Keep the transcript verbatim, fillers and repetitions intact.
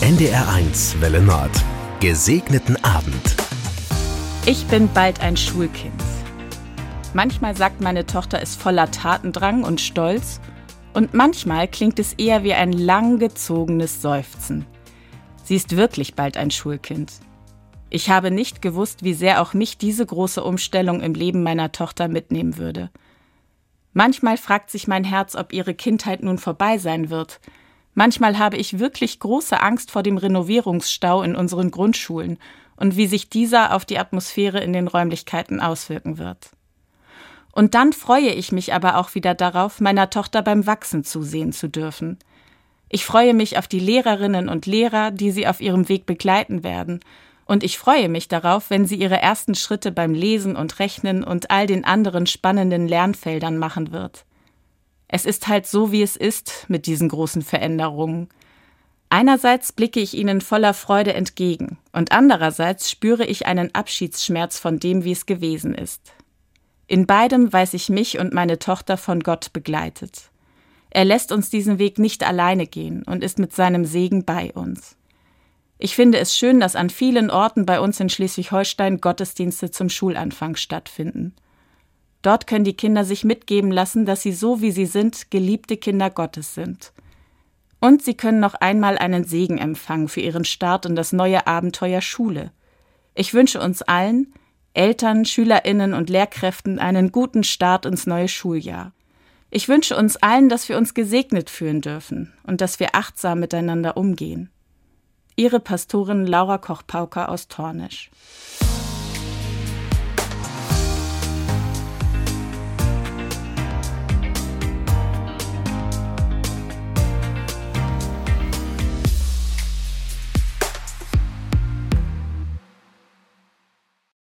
N D R eins Welle Nord. Gesegneten Abend. Ich bin bald ein Schulkind. Manchmal sagt meine Tochter, ist voller Tatendrang und Stolz, und manchmal klingt es eher wie ein langgezogenes Seufzen. Sie ist wirklich bald ein Schulkind. Ich habe nicht gewusst, wie sehr auch mich diese große Umstellung im Leben meiner Tochter mitnehmen würde. Manchmal fragt sich mein Herz, ob ihre Kindheit nun vorbei sein wird. Manchmal habe ich wirklich große Angst vor dem Renovierungsstau in unseren Grundschulen und wie sich dieser auf die Atmosphäre in den Räumlichkeiten auswirken wird. Und dann freue ich mich aber auch wieder darauf, meiner Tochter beim Wachsen zusehen zu dürfen. Ich freue mich auf die Lehrerinnen und Lehrer, die sie auf ihrem Weg begleiten werden. Und ich freue mich darauf, wenn sie ihre ersten Schritte beim Lesen und Rechnen und all den anderen spannenden Lernfeldern machen wird. Es ist halt so, wie es ist mit diesen großen Veränderungen. Einerseits blicke ich ihnen voller Freude entgegen und andererseits spüre ich einen Abschiedsschmerz von dem, wie es gewesen ist. In beidem weiß ich mich und meine Tochter von Gott begleitet. Er lässt uns diesen Weg nicht alleine gehen und ist mit seinem Segen bei uns. Ich finde es schön, dass an vielen Orten bei uns in Schleswig-Holstein Gottesdienste zum Schulanfang stattfinden. Dort können die Kinder sich mitgeben lassen, dass sie so, wie sie sind, geliebte Kinder Gottes sind. Und sie können noch einmal einen Segen empfangen für ihren Start in das neue Abenteuer Schule. Ich wünsche uns allen, Eltern, SchülerInnen und Lehrkräften, einen guten Start ins neue Schuljahr. Ich wünsche uns allen, dass wir uns gesegnet fühlen dürfen und dass wir achtsam miteinander umgehen. Ihre Pastorin Laura Koch-Pauker aus Tornisch.